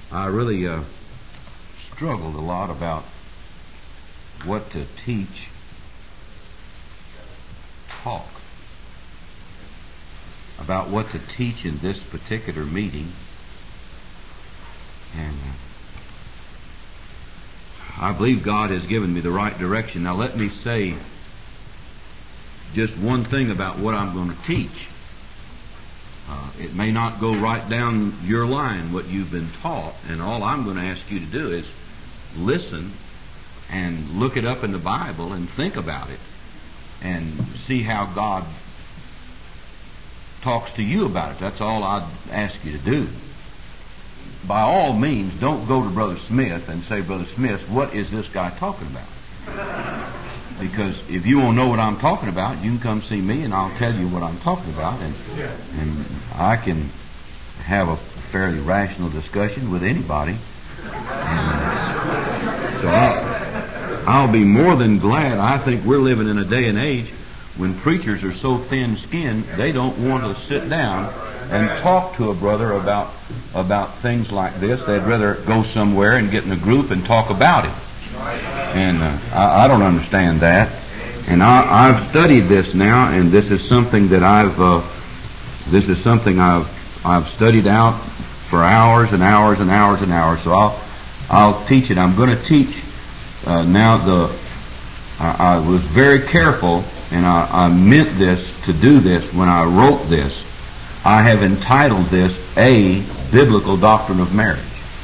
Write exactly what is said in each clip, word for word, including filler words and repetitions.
I really uh, struggled a lot about what to teach, talk, about what to teach in this particular meeting. And uh, I believe God has given me the right direction. Now let me say just one thing about what I'm going to teach. Uh, it may not go right down your line, what you've been taught, and all I'm going to ask you to do is listen and look it up in the Bible and think about it and see how God talks to you about it. That's all I'd ask you to do. By all means, don't go to Brother Smith and say, Brother Smith, what is this guy talking about? Because if you won't know what I'm talking about, you can come see me and I'll tell you what I'm talking about, and and I can have a fairly rational discussion with anybody. And so I'll, I'll be more than glad. I think we're living in a day and age when preachers are so thin-skinned they don't want to sit down and talk to a brother about about things like this. They'd rather go somewhere and get in a group and talk about it. And uh, I, I don't understand that. And I, I've studied this now, and this is something that I've uh, this is something I've I've studied out for hours and hours and hours and hours. So I'll I'll teach it. I'm going to teach uh, now. The I, I was very careful, and I, I meant this to do this when I wrote this. I have entitled this A Biblical Doctrine of Marriage.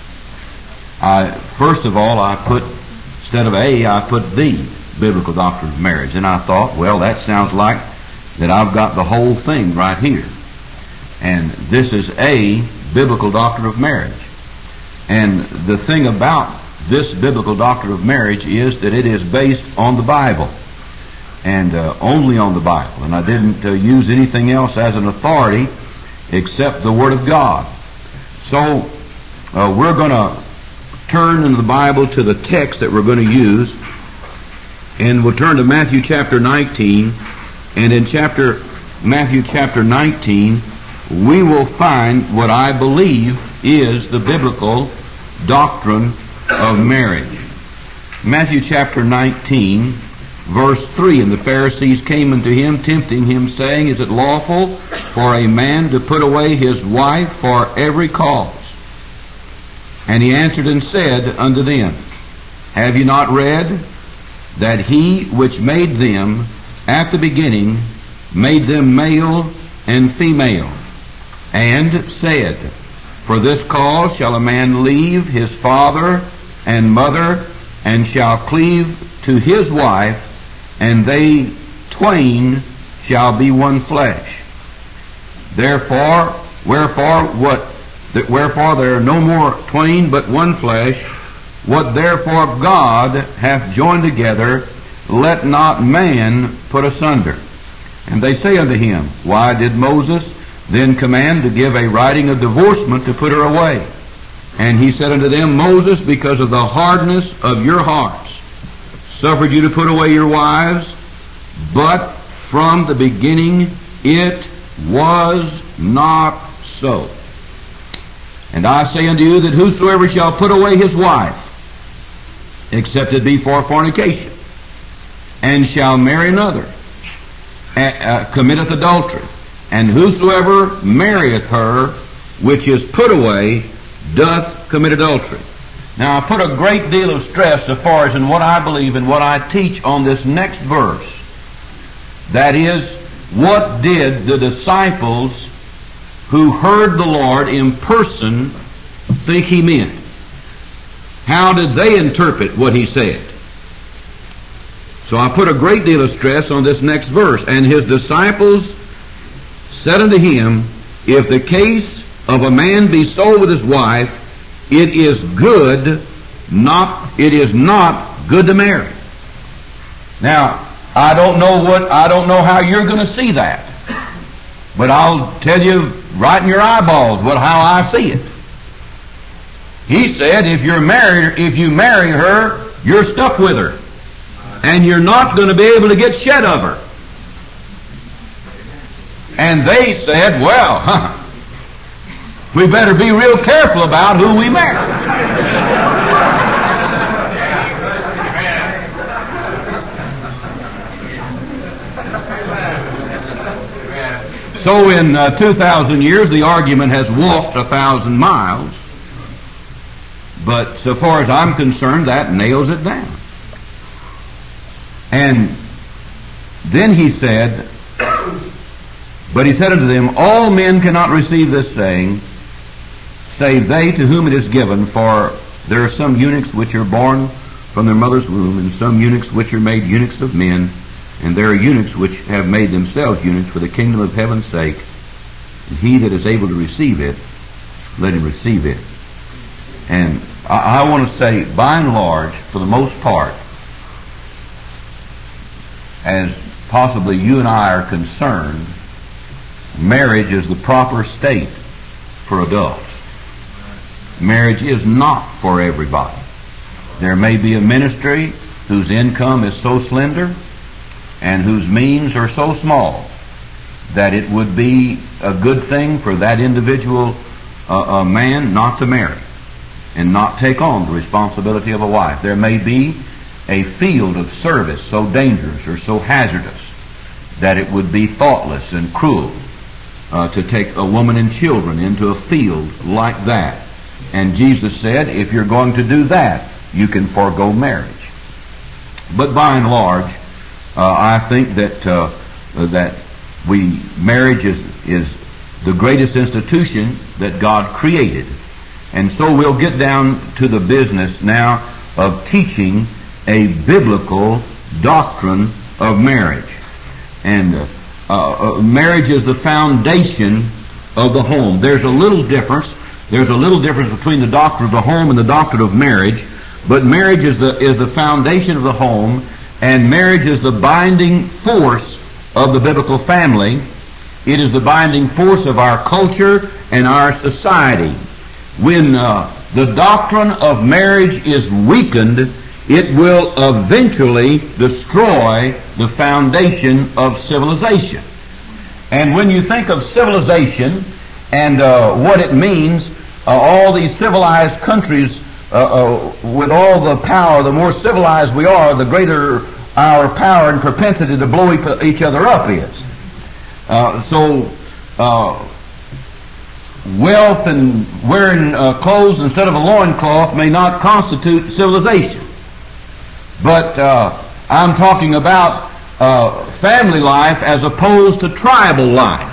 I first of all I put instead of A I put the Biblical Doctrine of Marriage, and I thought, well, that sounds like that I've got the whole thing right here. And this is A Biblical Doctrine of Marriage. And the thing about this Biblical Doctrine of Marriage is that it is based on the Bible, and uh, only on the Bible. And I didn't uh, use anything else as an authority except the Word of God. So uh, we're going to turn in the Bible to the text that we're going to use, and we'll turn to Matthew chapter nineteen. And in chapter Matthew chapter nineteen, we will find what I believe is the biblical doctrine of marriage. Matthew chapter nineteen, verse three, and the Pharisees came unto him, tempting him, saying, Is it lawful for a man to put away his wife for every cause? And he answered and said unto them, Have you not read that he which made them at the beginning made them male and female, and said, For this cause shall a man leave his father and mother, and shall cleave to his wife, and they twain shall be one flesh. Therefore, wherefore, what That wherefore there are no more twain but one flesh. What therefore God hath joined together, let not man put asunder. And they say unto him, Why did Moses then command to give a writing of divorcement to put her away? And he said unto them, Moses, because of the hardness of your hearts, suffered you to put away your wives, but from the beginning it was not so. And I say unto you that whosoever shall put away his wife, except it be for fornication, and shall marry another, uh, committeth adultery. And whosoever marrieth her which is put away doth commit adultery. Now I put a great deal of stress as far as in what I believe and what I teach on this next verse. That is, what did the disciples who heard the Lord in person think he meant? How did they interpret what he said? So I put a great deal of stress on this next verse. And his disciples said unto him, If the case of a man be so with his wife, it is good not it is not good to marry. Now, I don't know what I don't know how you're going to see that. But I'll tell you right in your eyeballs what how I see it. He said, if you're married, if you marry her, you're stuck with her, and you're not going to be able to get shed of her. And they said, well, huh, we better be real careful about who we marry. So in uh, two thousand years, the argument has walked a thousand miles. But so far as I'm concerned, that nails it down. And then he said, but he said unto them, all men cannot receive this saying, save they to whom it is given, for there are some eunuchs which are born from their mother's womb, and some eunuchs which are made eunuchs of men, and there are eunuchs which have made themselves eunuchs for the kingdom of heaven's sake. And he that is able to receive it, let him receive it. And I, I want to say, by and large, for the most part, as possibly you and I are concerned, marriage is the proper state for adults. Marriage is not for everybody. There may be a ministry whose income is so slender and whose means are so small that it would be a good thing for that individual uh, uh, man not to marry and not take on the responsibility of a wife. There may be a field of service so dangerous or so hazardous that it would be thoughtless and cruel uh, to take a woman and children into a field like that. And Jesus said, if you're going to do that, you can forego marriage. But by and large, uh, I think that uh, that we marriage is is the greatest institution that God created. And so we'll get down to the business now of teaching a biblical doctrine of marriage. And uh, uh, marriage is the foundation of the home. There's a little difference. There's a little difference between the doctrine of the home and the doctrine of marriage. But marriage is the is the foundation of the home, and marriage is the binding force of the biblical family. It is the binding force of our culture and our society. When uh, the doctrine of marriage is weakened, it will eventually destroy the foundation of civilization. And when you think of civilization and uh, what it means, uh, all these civilized countries, uh, uh, with all the power, the more civilized we are, the greater our power and propensity to blow each other up is. Uh, so, uh, wealth and wearing uh, clothes instead of a loincloth may not constitute civilization. But uh, I'm talking about uh, family life as opposed to tribal life.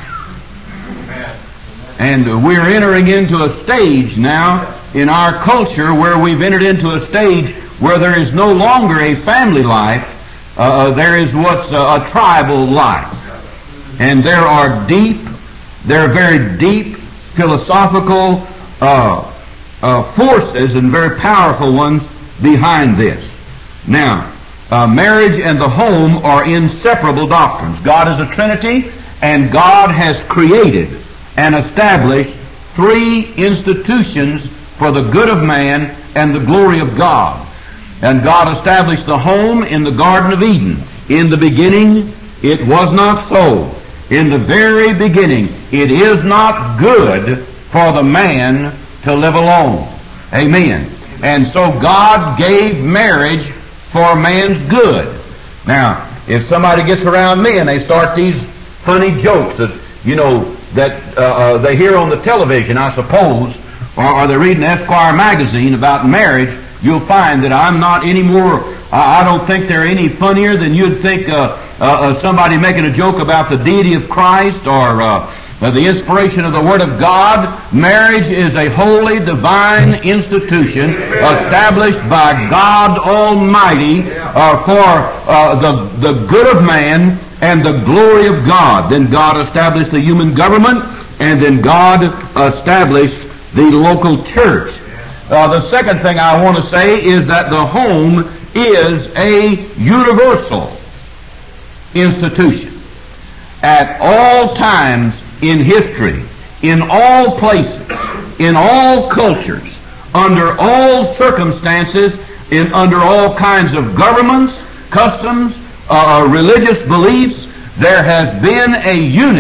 And we're entering into a stage now in our culture where we've entered into a stage where there is no longer a family life. Uh, there is what's a, a tribal life. And there are deep, there are very deep philosophical uh, uh, forces and very powerful ones behind this. Now, uh, marriage and the home are inseparable doctrines. God is a Trinity, and God has created and established three institutions for the good of man and the glory of God. And God established the home in the Garden of Eden. In the beginning, it was not so. In the very beginning, it is not good for the man to live alone. Amen. And so God gave marriage for man's good. Now, if somebody gets around me and they start these funny jokes that, you know, that uh, uh, they hear on the television, I suppose, or, or they read in Esquire magazine about marriage, you'll find that I'm not any more, I, I don't think they're any funnier than you'd think uh, uh, uh, somebody making a joke about the deity of Christ or uh, uh, the inspiration of the Word of God. Marriage is a holy, divine institution established by God Almighty uh, for uh, the, the good of man and the glory of God. Then God established the human government, and then God established the local church. Uh, the second thing I want to say is that the home is a universal institution. At all times in history, in all places, in all cultures, under all circumstances, in under all kinds of governments, customs, uh, religious beliefs, there has been a unit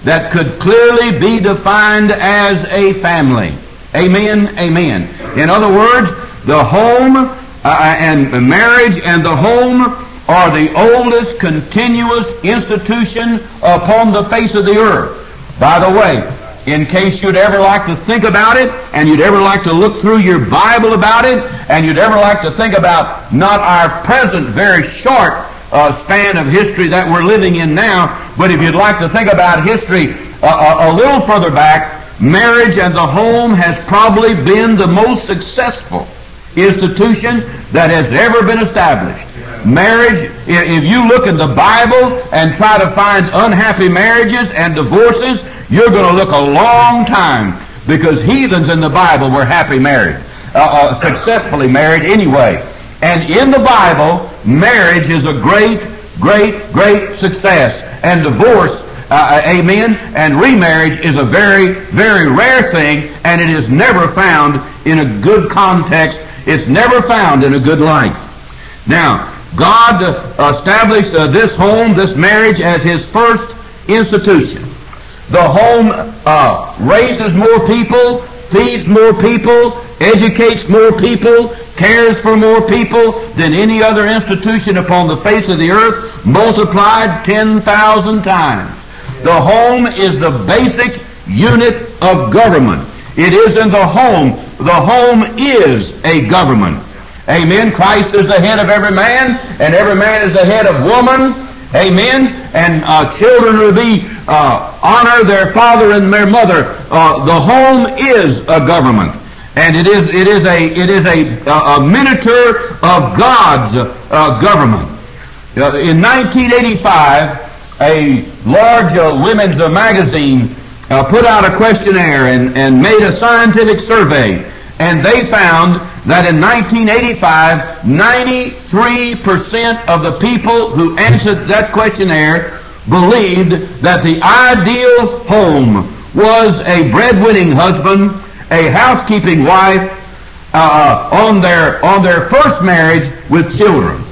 that could clearly be defined as a family. Amen, amen. In other words, the home uh, and marriage and the home are the oldest continuous institution upon the face of the earth. By the way, in case you'd ever like to think about it, and you'd ever like to look through your Bible about it, and you'd ever like to think about not our present very short uh, span of history that we're living in now, but if you'd like to think about history uh, a, a little further back, marriage and the home has probably been the most successful institution that has ever been established. Marriage, if you look in the Bible and try to find unhappy marriages and divorces, you're going to look a long time, because heathens in the Bible were happy married, uh, uh, successfully married anyway. And in the Bible, marriage is a great, great, great success. And divorce, uh, amen, and remarriage is a very, very rare thing, and it is never found in a good context. It's never found in a good light. Now, God uh, established uh, this home, this marriage, as His first institution. The home uh, raises more people, feeds more people, educates more people, cares for more people than any other institution upon the face of the earth, multiplied ten thousand times. The home is the basic unit of government. It is in the home. The home is a government. Amen. Christ is the head of every man, and every man is the head of woman. Amen. And uh, children will be uh, honor their father and their mother. Uh, the home is a government, and it is it is a it is a a, a miniature of God's uh, government. Uh, in nineteen eighty-five, a large uh, women's uh, magazine uh, put out a questionnaire and and made a scientific survey, and they found that in nineteen eighty-five, ninety-three percent of the people who answered that questionnaire believed that the ideal home was a breadwinning husband, a housekeeping wife, uh, on their on their first marriage with children.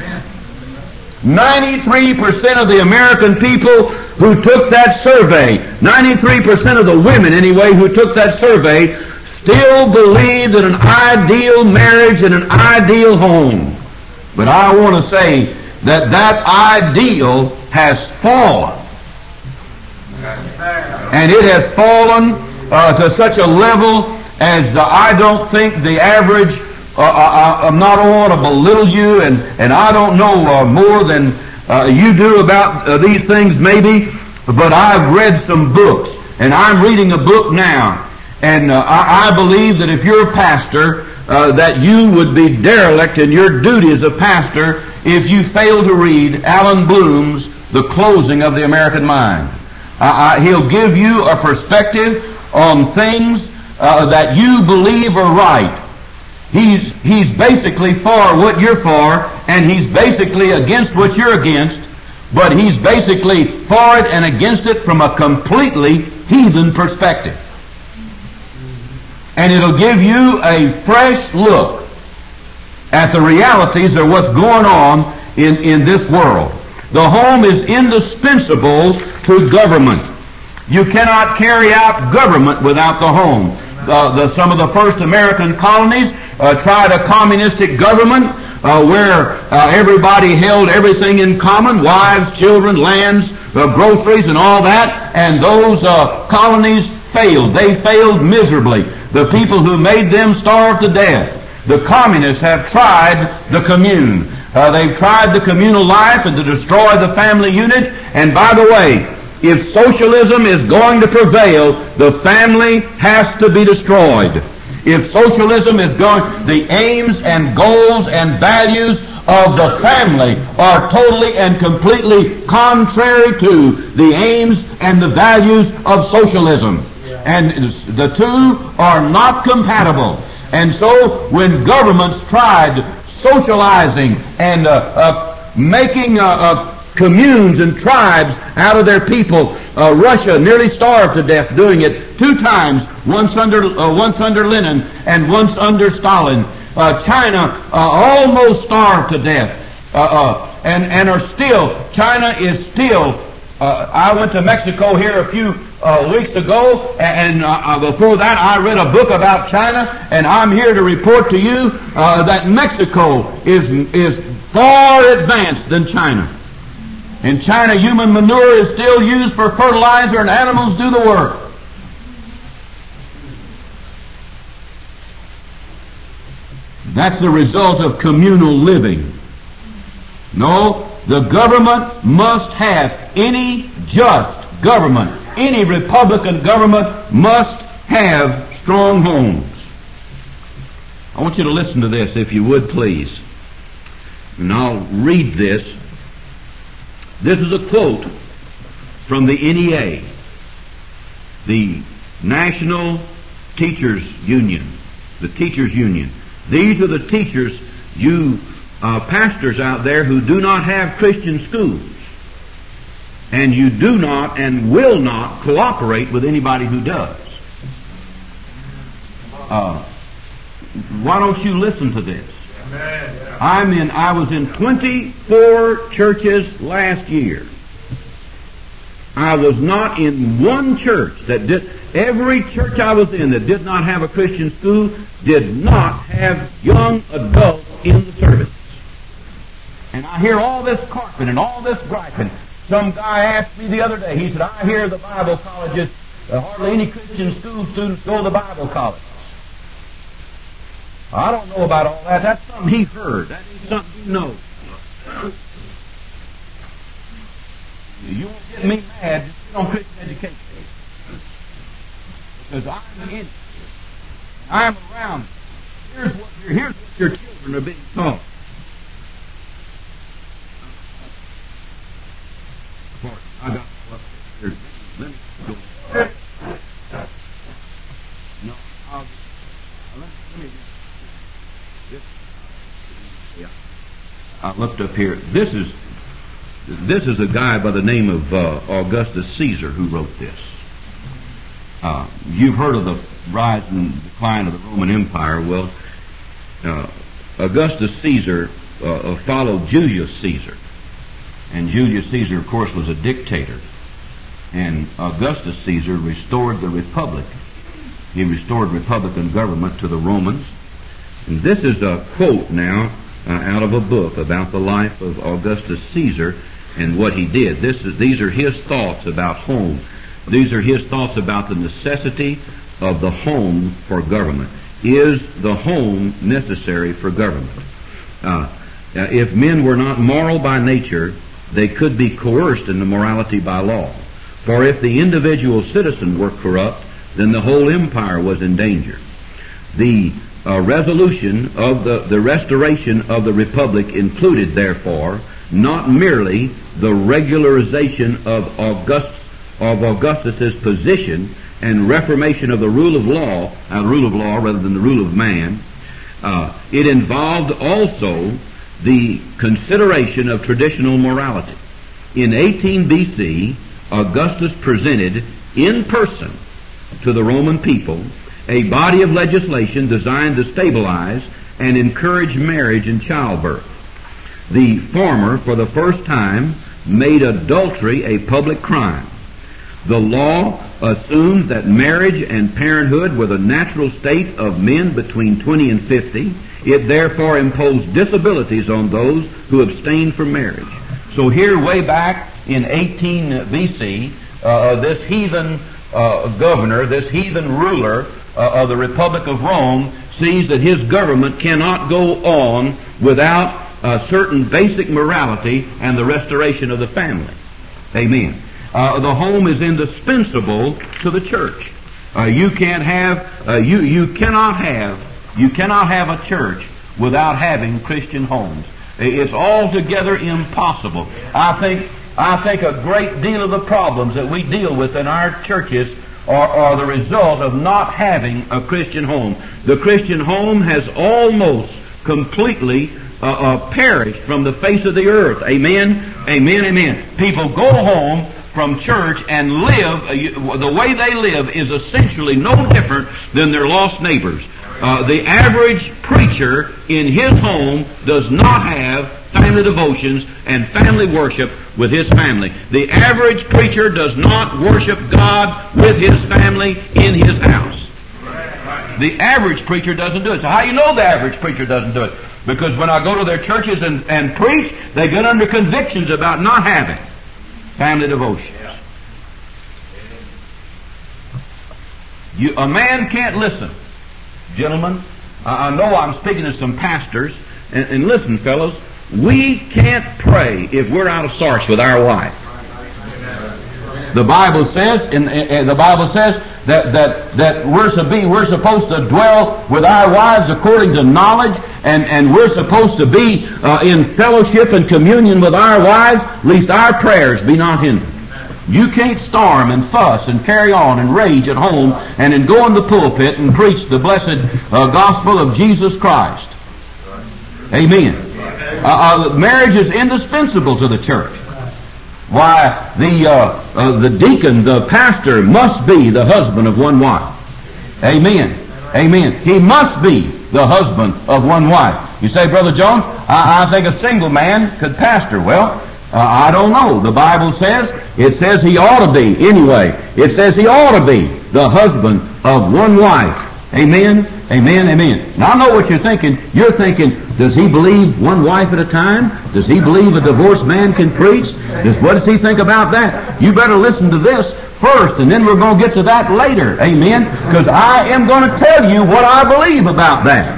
ninety-three percent of the American people who took that survey, ninety-three percent of the women anyway who took that survey, still believe that an ideal marriage and an ideal home. But I want to say that that ideal has fallen. And it has fallen uh, to such a level as uh, I don't think the average, uh, I, I'm not want to belittle you, and, and I don't know uh, more than uh, you do about uh, these things maybe, but I've read some books, and I'm reading a book now. And uh, I, I believe that if you're a pastor, uh, that you would be derelict in your duty as a pastor if you fail to read Alan Bloom's The Closing of the American Mind. Uh, I, he'll give you a perspective on things uh, that you believe are right. He's he's basically for what you're for, and he's basically against what you're against, but he's basically for it and against it from a completely heathen perspective. And it'll give you a fresh look at the realities of what's going on in, in this world. The home is indispensable to government. You cannot carry out government without the home. Uh, the, some of the first American colonies uh, tried a communistic government uh, where uh, everybody held everything in common, wives, children, lands, uh, groceries, and all that, and those uh, colonies failed. They failed miserably. The people who made them starved to death. The communists have tried the commune. Uh, they've tried the communal life and to destroy the family unit. And by the way, if socialism is going to prevail, the family has to be destroyed. If socialism is going, the aims and goals and values of the family are totally and completely contrary to the aims and the values of socialism. And the two are not compatible. And so when governments tried socializing and uh, uh, making uh, uh, communes and tribes out of their people, uh, Russia nearly starved to death doing it two times, once under uh, once under Lenin and once under Stalin. Uh, China uh, almost starved to death, uh, uh, and and are still China is still Uh, I went to Mexico here a few uh, weeks ago, and uh, before that I read a book about China, and I'm here to report to you uh, that Mexico is is far advanced than China. In China, human manure is still used for fertilizer, and animals do the work. That's the result of communal living. No, the government must have, any just government, any Republican government must have strong homes. I want you to listen to this, if you would, please. And I'll read this. This is a quote from the N E A, the National Teachers Union, the Teachers Union. These are the teachers, you uh, pastors out there who do not have Christian schools, and you do not and will not cooperate with anybody who does. Uh, why don't you listen to this? I'm in. I was in twenty-four churches last year. I was not in one church that did. Every church I was in that did not have a Christian school did not have young adults in the service. And I hear all this carping and all this griping. Some guy asked me the other day. He said, "I hear the Bible colleges, uh, hardly any Christian school students go to the Bible college." I don't know about all that. That's something he heard. That ain't something you know. You won't get me mad just sit on Christian education. Because I'm in it. I'm around it. Here's what your, here's what your children are being taught. I got up here. Let me go. No, I'll, let me, let me Yeah. I looked up here. This is this is a guy by the name of uh, Augustus Caesar who wrote this. Uh, you've heard of the rise and decline of the Roman Empire. Well, uh, Augustus Caesar uh, followed Julius Caesar, and Julius Caesar, of course, was a dictator. And Augustus Caesar restored the republic. He restored republican government to the Romans. And this is a quote now uh, out of a book about the life of Augustus Caesar and what he did. This is, these are his thoughts about home. These are his thoughts about the necessity of the home for government. Is the home necessary for government? Uh, if men were not moral by nature, they could be coerced into morality by law. For if the individual citizen were corrupt, then the whole empire was in danger. The uh, resolution of the, the restoration of the republic included, therefore, not merely the regularization of August, of Augustus's position and reformation of the rule of law, uh, the rule of law rather than the rule of man. Uh, it involved also the consideration of traditional morality. In eighteen B C, Augustus presented in person to the Roman people a body of legislation designed to stabilize and encourage marriage and childbirth. The former, for the first time, made adultery a public crime. The law assumed that marriage and parenthood were the natural state of men between twenty and fifty. It therefore imposed disabilities on those who abstained from marriage. So here, way back in eighteen B C, uh, this heathen uh, governor, this heathen ruler uh, of the Republic of Rome sees that his government cannot go on without a certain basic morality and the restoration of the family. Amen. Uh, the home is indispensable to the church. Uh, you can't have, uh, you you cannot have, you cannot have a church without having Christian homes. It's altogether impossible. I think I think a great deal of the problems that we deal with in our churches are, are the result of not having a Christian home. The Christian home has almost completely uh, uh, perished from the face of the earth. Amen? Amen, amen. People go home from church and live, uh, the way they live is essentially no different than their lost neighbors. Uh, the average preacher in his home does not have family devotions and family worship with his family. The average preacher does not worship God with his family in his house. The average preacher doesn't do it. So how do you know the average preacher doesn't do it? Because when I go to their churches and, and preach, they get under convictions about not having family devotions. You, a man can't listen. Gentlemen, I, I know I'm speaking to some pastors, and, and listen, fellows, we can't pray if we're out of sorts with our wife. The Bible says, in, in, the Bible says that that that we're to be, we're supposed to dwell with our wives according to knowledge, and and we're supposed to be uh, in fellowship and communion with our wives, lest our prayers be not hindered. You can't storm and fuss and carry on and rage at home and then go in the pulpit and preach the blessed uh, gospel of Jesus Christ. Amen. Uh, uh, marriage is indispensable to the church. Why, the uh, uh, the deacon, the pastor, must be the husband of one wife. Amen. Amen. He must be the husband of one wife. You say, Brother Jones, I, I think a single man could pastor. Well, uh, I don't know. The Bible says, it says he ought to be. Anyway, it says he ought to be the husband of one wife. Amen. Amen, amen. Now I know what you're thinking. You're thinking, does he believe one wife at a time? Does he believe a divorced man can preach? Does, what does he think about that? You better listen to this first, and then we're going to get to that later. Amen? Because I am going to tell you what I believe about that.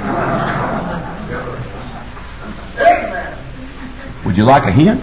Would you like a hint?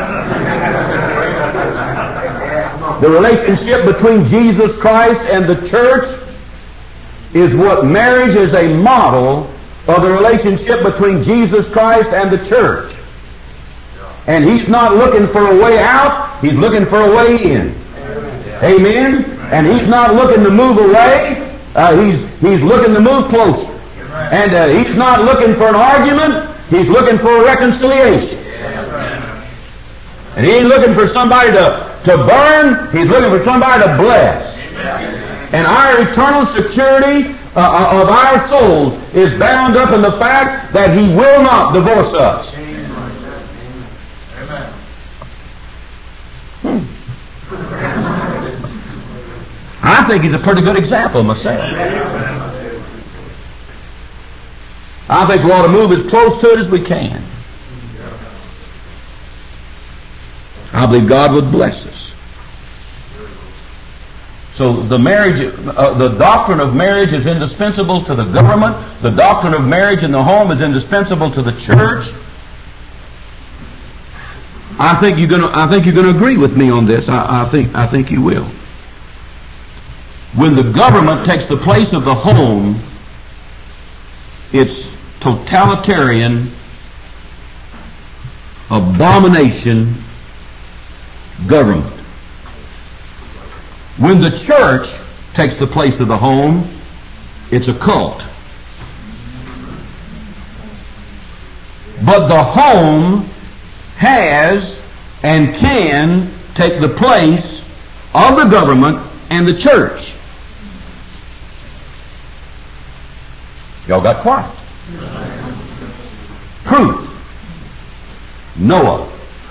The relationship between Jesus Christ and the church is what marriage is a model of the relationship between Jesus Christ and the church. And he's not looking for a way out, he's looking for a way in. Amen? And he's not looking to move away, uh, he's, he's looking to move closer. And uh, he's not looking for an argument, he's looking for a reconciliation. And he ain't looking for somebody to, to burn, he's looking for somebody to bless. And our eternal security uh, of our souls is bound up in the fact that he will not divorce us. Hmm. I think he's a pretty good example myself. I think we ought to move as close to it as we can. I believe God would bless us. So the marriage, uh, the doctrine of marriage is indispensable to the government. The doctrine of marriage in the home is indispensable to the church. I think you're going to. I think you're going to agree with me on this. I, I think. I think you will. When the government takes the place of the home, it's totalitarian, abomination government. When the church takes the place of the home, it's a cult. But the home has and can take the place of the government and the church. Y'all got quiet. Proof. Noah.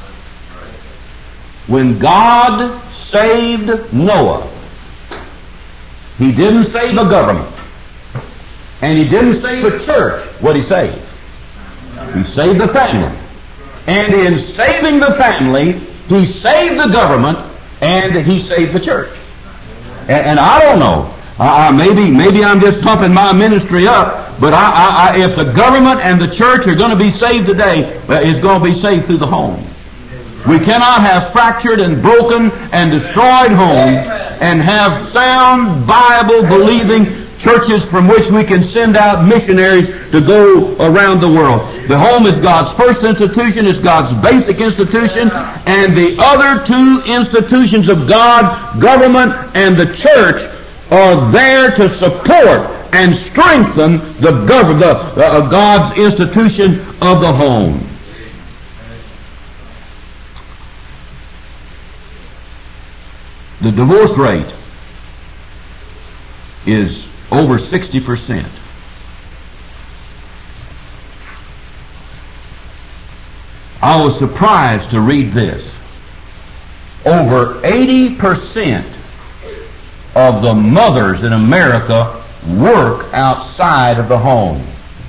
When God saved Noah, he didn't save a government, and he didn't save a church. What did he save? He saved the family. And in saving the family, he saved the government, and he saved the church. And, and I don't know. Uh, maybe maybe I'm just pumping my ministry up, but I, I, I, if the government and the church are going to be saved today, uh, it's going to be saved through the home. We cannot have fractured and broken and destroyed homes and have sound, Bible-believing churches from which we can send out missionaries to go around the world. The home is God's first institution, it's God's basic institution, and the other two institutions of God, government and the church, are there to support and strengthen the, gov- the uh, God's institution of the home. The divorce rate is over sixty percent. I was surprised to read this. Over eighty percent of the mothers in America work outside of the home.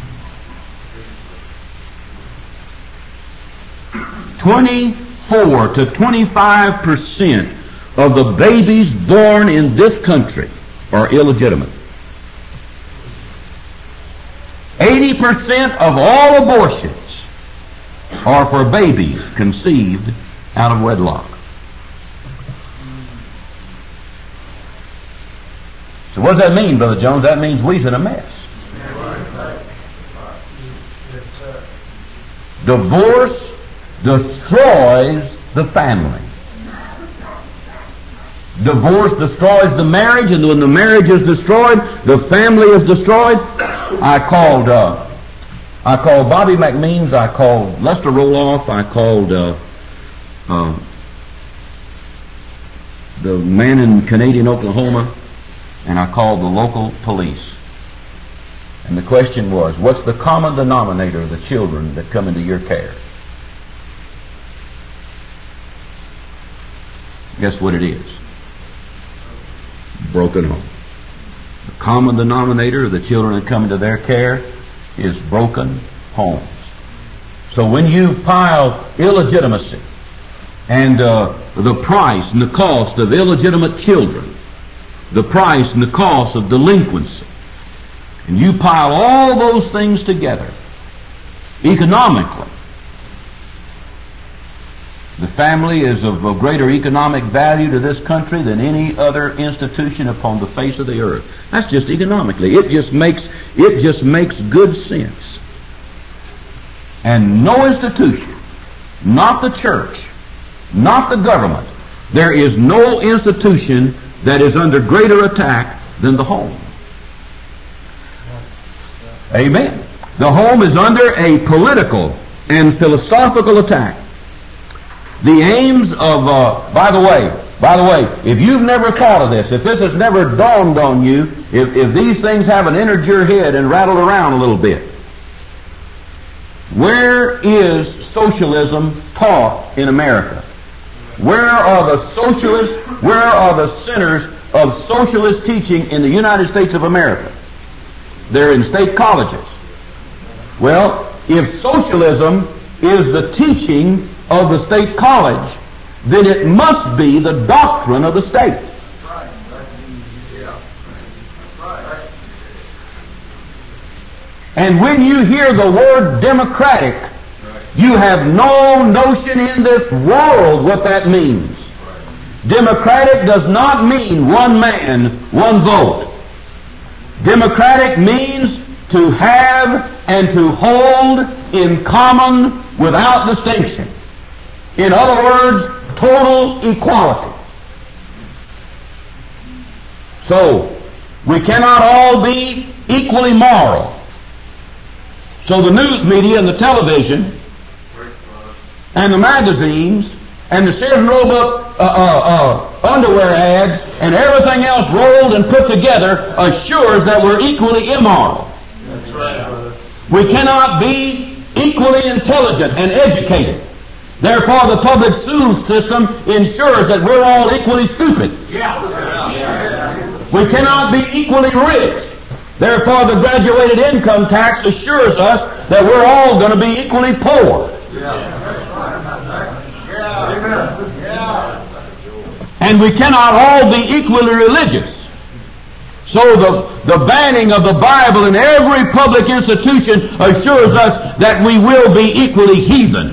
twenty-four to twenty-five percent of the babies born in this country are illegitimate. eighty percent of all abortions are for babies conceived out of wedlock. So what does that mean, Brother Jones? That means we's in a mess. Divorce destroys the family. Divorce destroys the marriage, and when the marriage is destroyed, the family is destroyed. I called uh, I called Bobby McMeans, I called Lester Roloff, I called uh, uh, the man in Canadian Oklahoma, and I called the local police. And the question was, what's the common denominator of the children that come into your care? Guess what it is? Broken home. The common denominator of the children that come into their care is broken homes. So when you pile illegitimacy and uh, the price and the cost of illegitimate children, the price and the cost of delinquency, and you pile all those things together, economically, the family is of a greater economic value to this country than any other institution upon the face of the earth. That's just economically. It just makes it just makes good sense. And no institution, not the church, not the government, there is no institution that is under greater attack than the home. Amen. The home is under a political and philosophical attack. The aims of, uh, by the way, by the way, if you've never thought of this, if this has never dawned on you, if, if these things haven't entered your head and rattled around a little bit, where is socialism taught in America? Where are the socialists, where are the centers of socialist teaching in the United States of America? They're in state colleges. Well, if socialism is the teaching of the state college, then it must be the doctrine of the state. And when you hear the word democratic, you have no notion in this world what that means. Democratic does not mean one man, one vote. Democratic means to have and to hold in common without distinction. In other words, total equality. So, we cannot all be equally moral. So the news media and the television and the magazines and the Sears and Roebuck uh, uh, uh, underwear ads and everything else rolled and put together assures that we're equally immoral. That's right. We cannot be equally intelligent and educated. Therefore, the public school system ensures that we're all equally stupid. Yeah. We cannot be equally rich. Therefore, the graduated income tax assures us that we're all going to be equally poor. And we cannot all be equally religious. So the, the banning of the Bible in every public institution assures us that we will be equally heathen.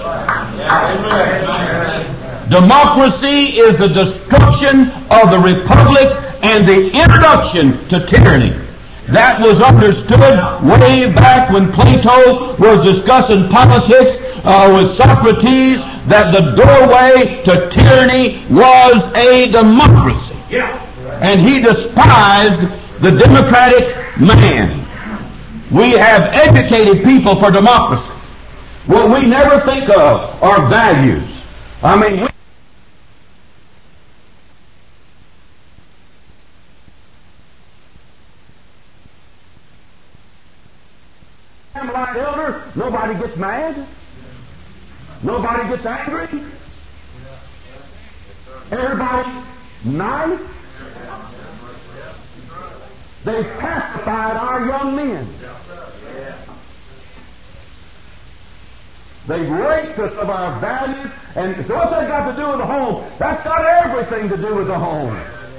Democracy is the destruction of the republic and the introduction to tyranny. That was understood way back when Plato was discussing politics uh, with Socrates, that the doorway to tyranny was a democracy. Yeah. And he despised the democratic man. We have educated people for democracy. What we never think of are values. I mean, we Campbellite elder, nobody gets mad. gets angry? Everybody's nice? They've pacified our young men. They've raped us of our values, and so what's that got to do with the home? That's got everything to do with the home.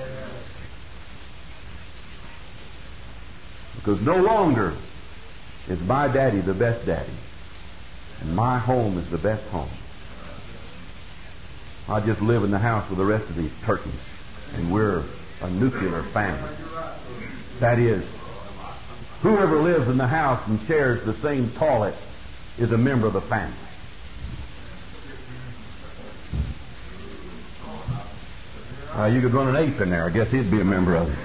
Because no longer is my daddy the best daddy, and my home is the best home. I just live in the house with the rest of these turkeys, and we're a nuclear family. That is, whoever lives in the house and shares the same toilet is a member of the family. Uh, you could run an ape in there. I guess he'd be a member of it.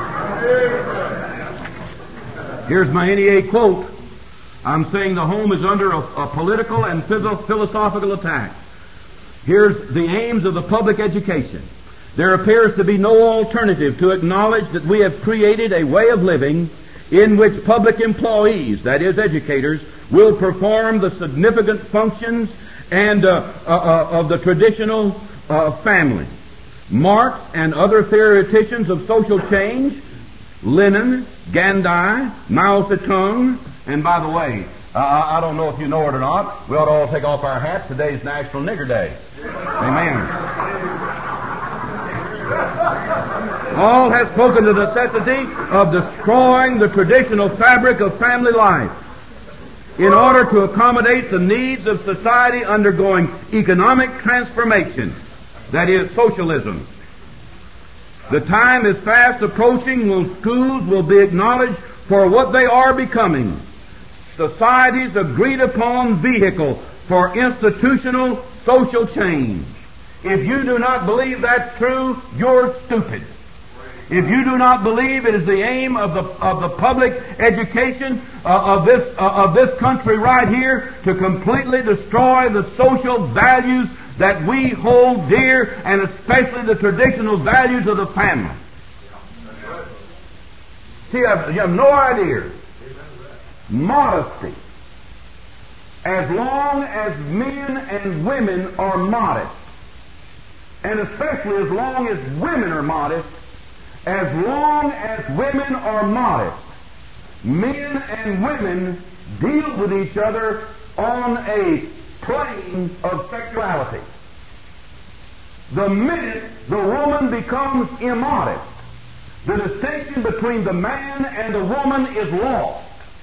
Here's my N E A quote. I'm saying the home is under a, a political and philosophical attack. Here's the aims of the public education. There appears to be no alternative to acknowledge that we have created a way of living in which public employees, that is, educators, will perform the significant functions and uh, uh, uh, of the traditional uh, family. Marx and other theoreticians of social change, Lenin, Gandhi, Mao Zedong, and by the way, uh, I don't know if you know it or not, we ought to all take off our hats. Today's National Nigger Day. Amen. All have spoken to the necessity of destroying the traditional fabric of family life in order to accommodate the needs of society undergoing economic transformation, that is, socialism. The time is fast approaching when schools will be acknowledged for what they are becoming: society's agreed upon vehicle for institutional social change. If you do not believe that's true, you're stupid. If you do not believe it is the aim of the of the public education uh, of this uh, of this country right here to completely destroy the social values that we hold dear, and especially the traditional values of the family. See, you have, you have no idea. Modesty. As long as men and women are modest, and especially as long as women are modest, as long as women are modest, men and women deal with each other on a plane of sexuality. The minute the woman becomes immodest, the distinction between the man and the woman is lost.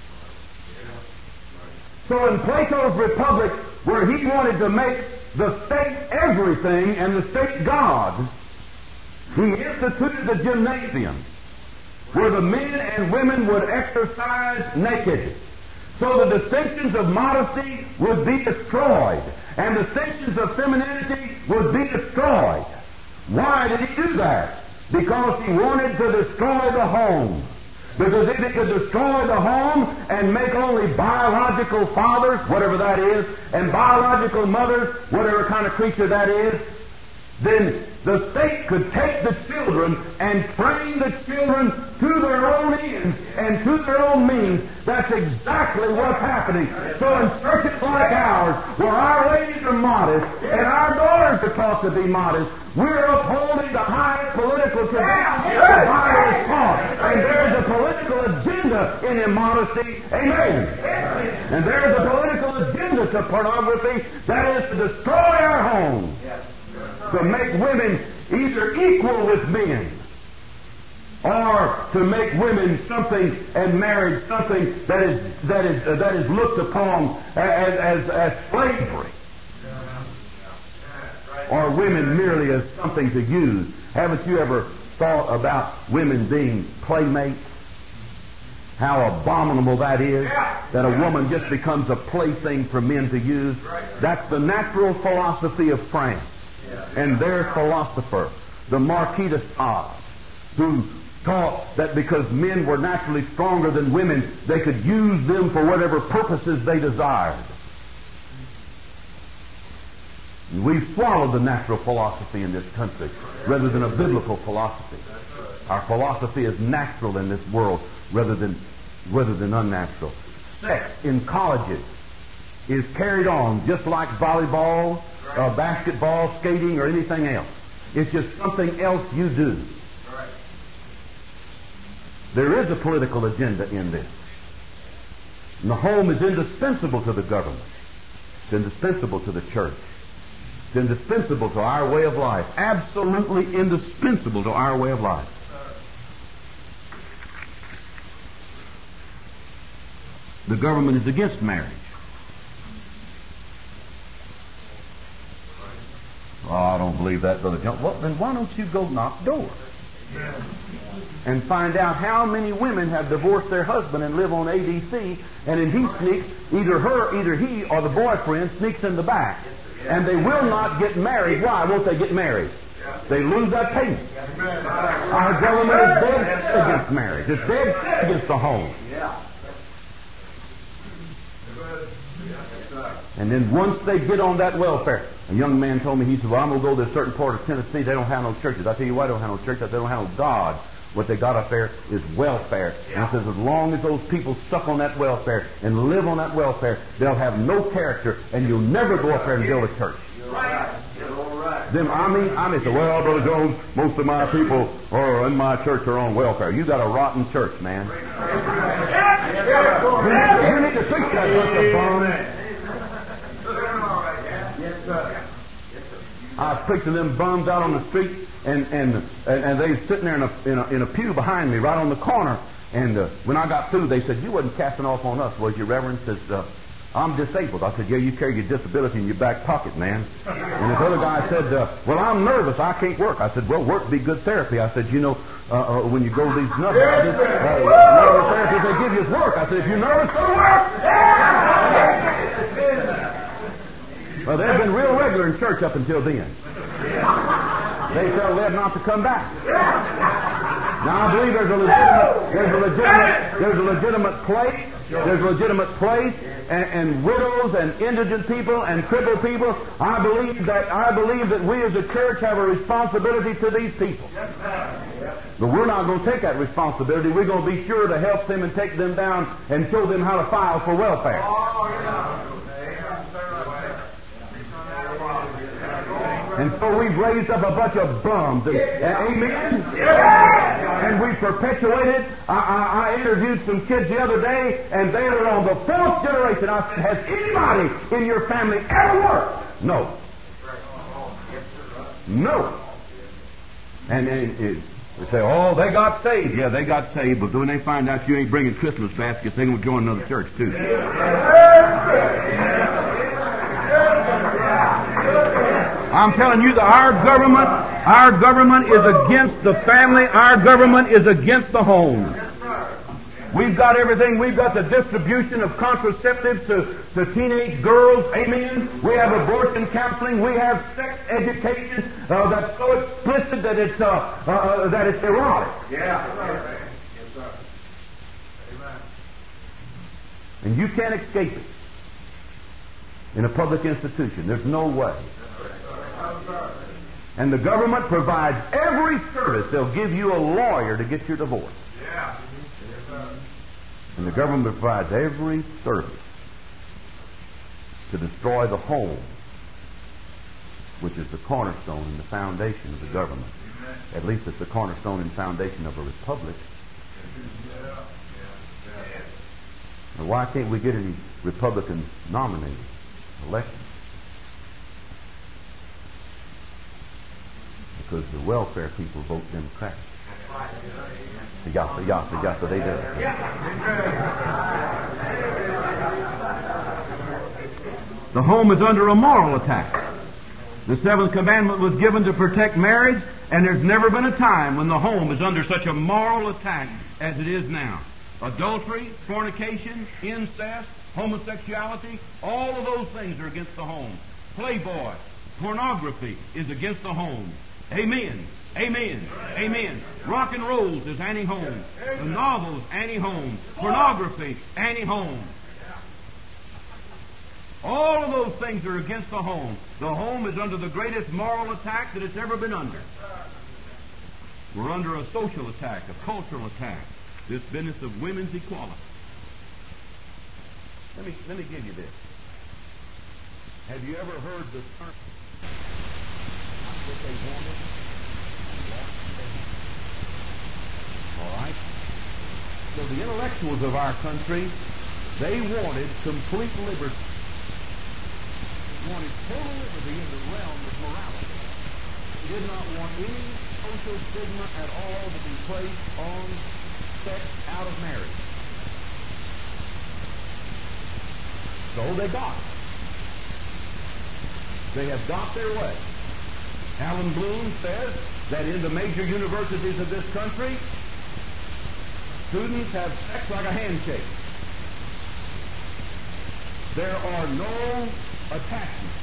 So in Plato's Republic, where he wanted to make the state everything and the state God, he instituted the gymnasium, where the men and women would exercise naked. So the distinctions of modesty would be destroyed, and distinctions of femininity would be destroyed. Why did he do that? Because he wanted to destroy the home. Because if he could destroy the home and make only biological fathers, whatever that is, and biological mothers, whatever kind of creature that is, then the state could take the children and train the children to their own ends and to their own means. That's exactly what's happening. So in churches like ours, where our ladies are modest and our daughters are taught to be modest, we're upholding the highest political tradition the Bible is taught. And there's a political agenda in immodesty. Amen. And there's a political agenda to pornography, that is to destroy our homes, to make women either equal with men, or to make women something and marriage something that is that is uh, that is looked upon as as, as slavery, or women merely as something to use. Haven't you ever thought about women being playmates? How abominable that is, that a woman just becomes a plaything for men to use. That's the natural philosophy of France. And their philosopher, the Marquis de Sade, who taught that because men were naturally stronger than women, they could use them for whatever purposes they desired. And we've swallowed the natural philosophy in this country rather than a biblical philosophy. Our philosophy is natural in this world rather than rather than unnatural. Sex in colleges is carried on just like volleyball uh, basketball, skating, or anything else. It's just something else you do. There is a political agenda in this. And the home is indispensable to the government. It's indispensable to the church. It's indispensable to our way of life. Absolutely indispensable to our way of life. The government is against marriage. Oh, I don't believe that, Brother John. Well, then why don't you go knock doors and find out how many women have divorced their husband and live on A D C, and then he sneaks, either her, either he, or the boyfriend sneaks in the back, and they will not get married. Why won't they get married? They lose that payment. Our government is dead against marriage. It's dead against the home. And then once they get on that welfare, a young man told me, he said, well, I'm going to go to a certain part of Tennessee. They don't have no churches. I tell you why they don't have no churches. They don't have no God. What they got up there is welfare. And he says, as long as those people suck on that welfare and live on that welfare, they'll have no character, and you'll never go up there and build a church. Them, I mean, I mean, say, well, Brother Jones, most of my people are in my church are on welfare. You got a rotten church, man. You need to fix that bunch of bums. I was preaching them bums out on the street, and and and, and they was sitting there in a, in a in a pew behind me, right on the corner. And uh, when I got through, they said, "You wasn't casting off on us, was you, Reverend?" Says, uh, "I'm disabled." I said, "Yeah, you carry your disability in your back pocket, man." And this other guy said, uh, "Well, I'm nervous. I can't work." I said, "Well, work be good therapy." I said, "You know, uh, uh, when you go to these nuts, uh, this, uh, therapy they give you is work." I said, "If you're nervous, go to work." Well, they've been real regular in church up until then. They felt led not to come back. Now I believe there's a legitimate, there's a legitimate, there's a legitimate place, there's a legitimate place, and, and widows and indigent people and crippled people. I believe that I believe that we as a church have a responsibility to these people. But we're not going to take that responsibility. We're going to be sure to help them and take them down and show them how to file for welfare. And so we've raised up a bunch of bums. And, and, amen? And we perpetuated. I, I, I interviewed some kids the other day, and they were on the fourth generation. I said, has anybody in your family ever worked? No. No. And, and it, they say, oh, they got saved. Yeah, they got saved, but when they find out you ain't bringing Christmas baskets, they're going to join another church, too. I'm telling you that our government, our government is against the family. Our government is against the home. We've got everything. We've got the distribution of contraceptives to, to teenage girls. Amen. We have abortion counseling. We have sex education uh, that's so explicit that it's uh, uh, that it's erotic. Yeah. Yes, sir. And you can't escape it in a public institution. There's no way. And the government provides every service. They'll give you a lawyer to get your divorce. Yeah. And the government provides every service to destroy the home, which is the cornerstone and the foundation of the government. At least it's the cornerstone and foundation of a republic. Now, why can't we get any Republicans nominated, elected? Because the welfare people vote Democratic. Yassa, yassa, yassa, they do. The home is under a moral attack. The seventh commandment was given to protect marriage, and there's never been a time when the home is under such a moral attack as it is now. Adultery, fornication, incest, homosexuality, all of those things are against the home. Playboy, pornography is against the home. Amen. Amen. Amen. Rock and rolls is anti-home. The novels, anti-home. Pornography, anti-home. All of those things are against the home. The home is under the greatest moral attack that it's ever been under. We're under a social attack, a cultural attack. This business of women's equality. Let me, let me give you this. Have you ever heard the term? Not what they wanted. All right? So the intellectuals of our country, they wanted complete liberty. They wanted total liberty in the realm of morality. They did not want any social stigma at all to be placed on sex out of marriage. So they got it. They have got their way. Alan Bloom says that in the major universities of this country, students have sex like a handshake. There are no attachments.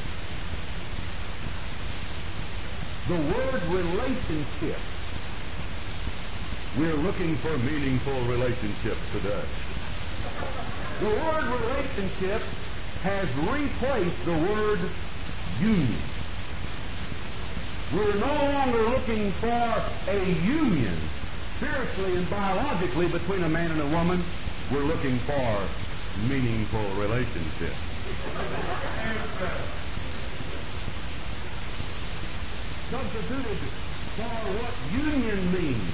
The word relationship, we're looking for meaningful relationships today. The word relationship has replaced the word union. We're no longer looking for a union spiritually and biologically between a man and a woman. We're looking for meaningful relationships. Substituted for what union means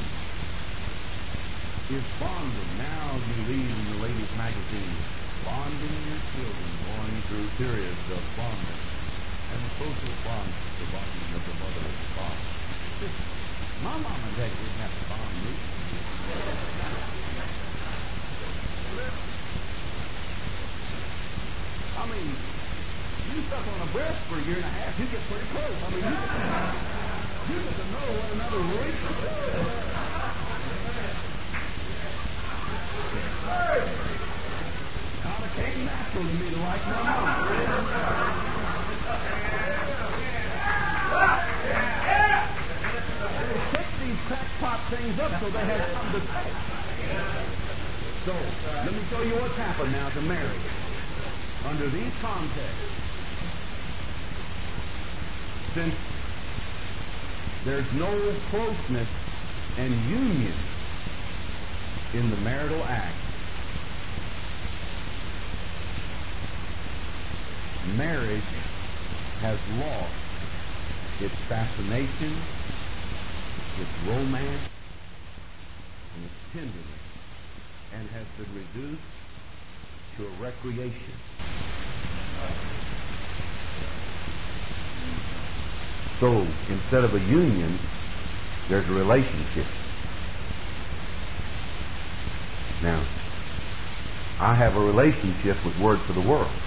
is bonding. Now you read in the ladies' magazine, bonding your children, going through periods of bonding and social bonding, the bonding of the mother and the father. My mom and dad didn't have to bond me. I mean, you stuck on a breast for a year and a half, you get pretty close. I mean, you, you get to know one another really good. Now, it came natural to me to like my mom. They pick these crackpot things up so they have something to say. So, let me show you what's happened now to Mary. Under these contexts, since there's no closeness and union in the marital act, marriage has lost its fascination, its romance, and its tenderness, and has been reduced to a recreation. So instead of a union, there's a relationship. Now, I have a relationship with Word for the World.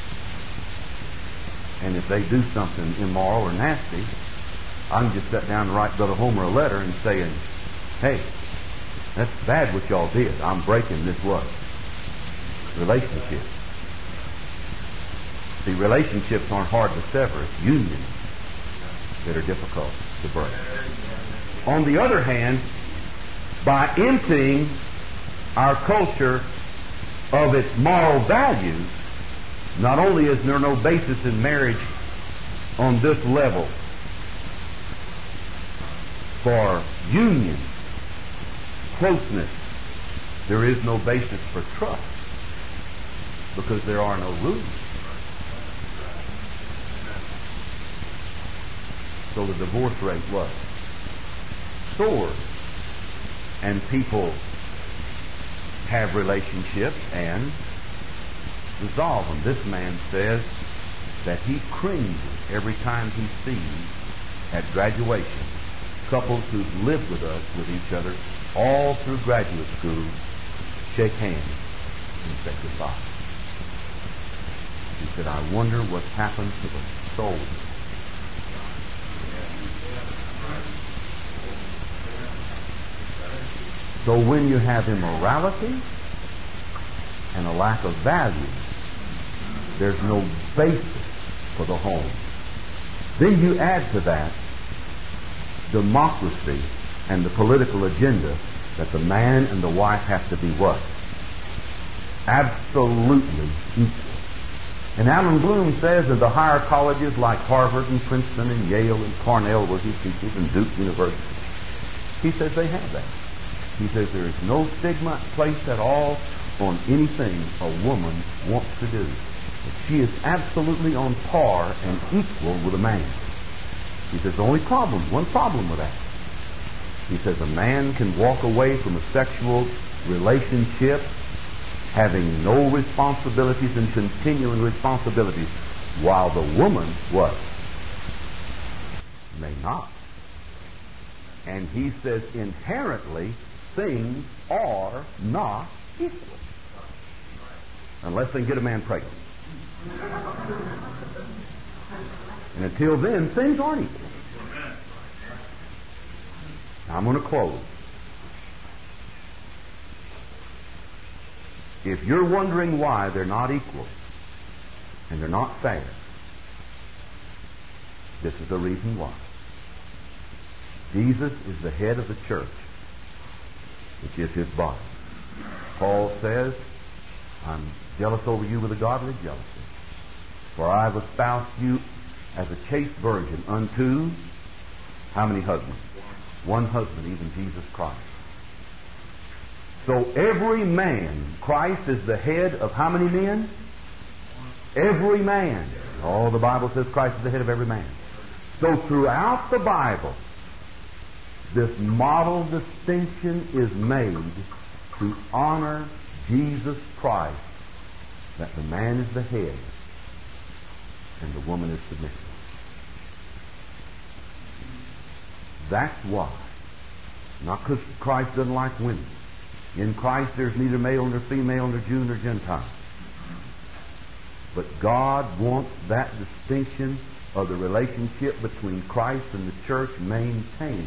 And if they do something immoral or nasty, I can just sit down and write Brother Homer a letter and saying, hey, that's bad what y'all did. I'm breaking this what? Relationship. See, relationships aren't hard to sever. It's unions that are difficult to break. On the other hand, by emptying our culture of its moral values, not only is there no basis in marriage on this level for union, closeness, there is no basis for trust because there are no rules. So the divorce rate was soared, and people have relationships and dissolve them. This man says that he cringes every time he sees at graduation couples who've lived with us, with each other, all through graduate school, shake hands and say goodbye. He said, I wonder what's happened to the soul. So when you have immorality and a lack of value, there's no basis for the home. Then you add to that democracy and the political agenda that the man and the wife have to be what? Absolutely equal. And Alan Bloom says that the higher colleges like Harvard and Princeton and Yale and Cornell, where he teaches, and Duke University, he says they have that. He says there is no stigma placed at all on anything a woman wants to do. She is absolutely on par and equal with a man. He says, the only problem, one problem with that. He says a man can walk away from a sexual relationship having no responsibilities and continuing responsibilities, while the woman, what? May not. And he says inherently things are not equal. Unless they can get a man pregnant. And until then, things aren't equal. Now I'm going to close. If you're wondering why they're not equal and they're not fair, this is the reason why. Jesus is the head of the church, which is his body. Paul says, I'm jealous over you with a godly jealousy, for I have espoused you as a chaste virgin unto how many husbands? One husband, even Jesus Christ. So every man, Christ is the head of how many men? Every man. Oh, the Bible says Christ is the head of every man. So throughout the Bible, this model distinction is made to honor Jesus Christ, that the man is the head and the woman is submissive. That's why. Not because Christ doesn't like women. In Christ there's neither male nor female nor Jew nor Gentile. But God wants that distinction of the relationship between Christ and the church maintained.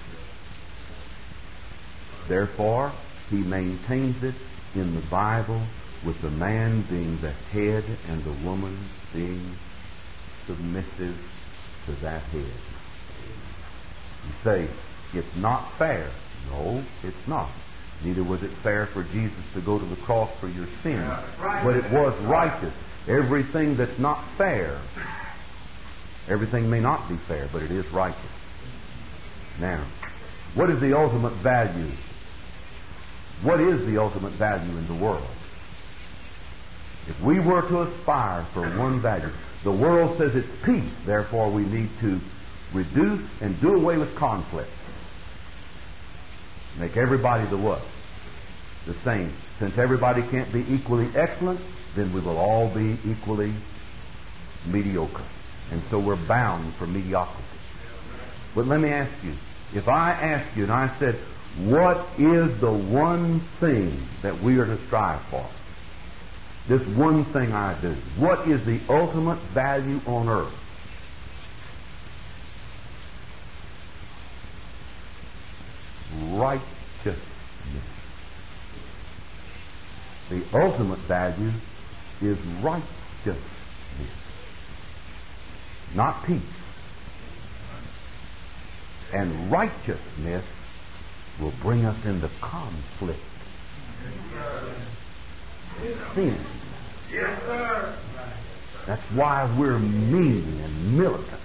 Therefore, he maintains it in the Bible with the man being the head and the woman being submissive to that head. You say, it's not fair. No, it's not. Neither was it fair for Jesus to go to the cross for your sins. But it was righteous. Everything that's not fair, everything may not be fair, but it is righteous. Now, what is the ultimate value? What is the ultimate value in the world? If we were to aspire for one value, the world says it's peace, therefore we need to reduce and do away with conflict. Make everybody the what? The same. Since everybody can't be equally excellent, then we will all be equally mediocre. And so we're bound for mediocrity. But let me ask you, if I ask you and I said, what is the one thing that we are to strive for? This one thing I do. What is the ultimate value on earth? Righteousness. The ultimate value is righteousness, not peace. And righteousness will bring us into conflict. Sin. Yes, sir. That's why we're mean and militant.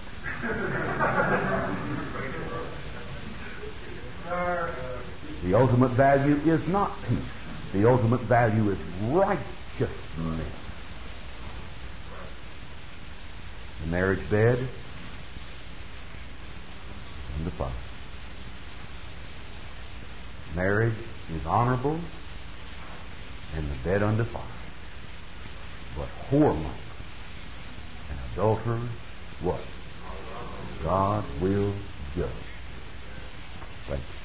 The ultimate value is not peace. The ultimate value is righteousness. The marriage bed and the fire. Marriage is honorable and the bed undefiled. But whoremongers and adulterers, what? God will judge. Thank you.